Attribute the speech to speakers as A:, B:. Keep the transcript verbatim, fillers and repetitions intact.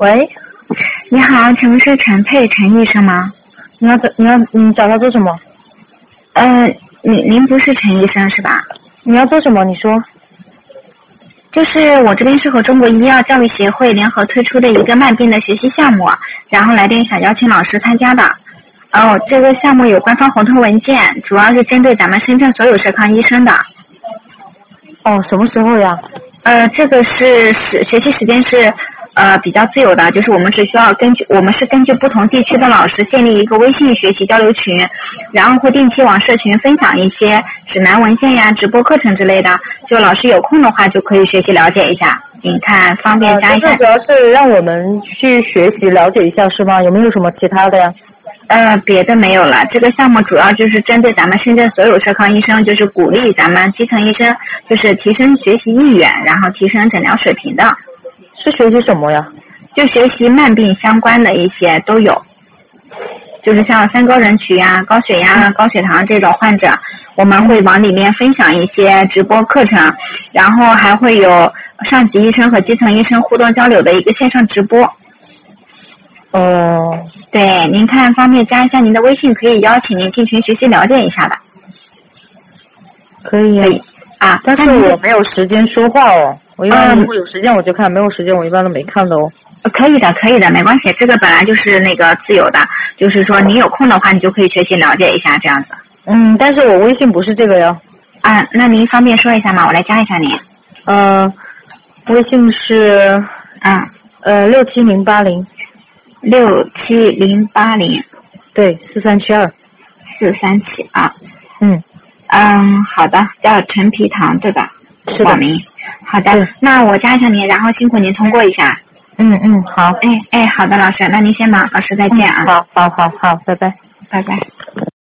A: 喂，
B: 你好，请问是陈佩陈医生吗？
A: 你要找你要你找他做什么？
B: 呃，您您不是陈医生是吧？
A: 你要做什么？你说。
B: 就是我这边是和中国医药教育协会联合推出的一个慢病的学习项目，然后来电想邀请老师参加的。哦，这个项目有官方合同文件，主要是针对咱们深圳所有社康医生的。
A: 哦，什么时候呀？
B: 呃，这个是是学习时间是呃比较自由的，就是我们只需要根据我们是根据不同地区的老师建立一个微信学习交流群，然后会定期往社群分享一些指南文献呀、直播课程之类的，就老师有空的话就可以学习了解一下。您看方便加一下？
A: 呃、主要是让我们去学习了解一下是吗？有没有什么其他的呀？
B: 呃，别的没有了。这个项目主要就是针对咱们深圳所有社康医生，就是鼓励咱们基层医生，就是提升学习意愿，然后提升诊疗水平的。
A: 是学习什么呀？
B: 就学习慢病相关的一些都有，就是像三高人群啊、高血压、高血糖这种患者，我们会往里面分享一些直播课程，然后还会有上级医生和基层医生互动交流的一个线上直播。
A: 哦，
B: 对，您看方便加一下您的微信，可以邀请您进群学习了解一下的。
A: 可以呀。
B: 可以啊，
A: 但是我没有时间说话哦。我一般如果有时间我就看，没有时间我一般都没看的哦。
B: 可以的，可以的，没关系。这个本来就是那个自由的，就是说你有空的话，你就可以学习了解一下这样子。
A: 嗯，但是我微信不是这个呀。
B: 啊，那您方便说一下吗？我来加一下您。
A: 呃，微信是
B: 啊
A: 呃六七零八零。
B: 六七零八零，
A: 对，四三七二，
B: 四三七二。
A: 嗯
B: 嗯，好的，叫陈皮糖对吧？
A: 是的。
B: 网名。好的，那我加一下您，然后辛苦您通过一下。
A: 嗯嗯，好。
B: 哎哎，好的，老师，那您先忙，老师再见啊。
A: 嗯、好好好好，拜拜，
B: 拜拜。